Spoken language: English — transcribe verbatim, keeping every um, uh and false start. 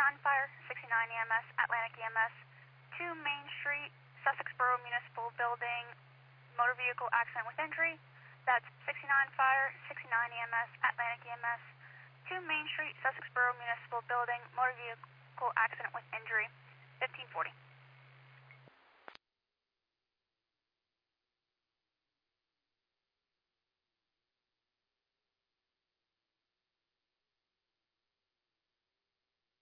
sixty-nine Fire, sixty-nine E M S, Atlantic E M S, two Main Street, Sussex Borough Municipal Building, motor vehicle accident with injury. That's sixty-nine Fire, sixty-nine E M S, Atlantic E M S, two Main Street, Sussex Borough Municipal Building, motor vehicle accident with injury, fifteen forty.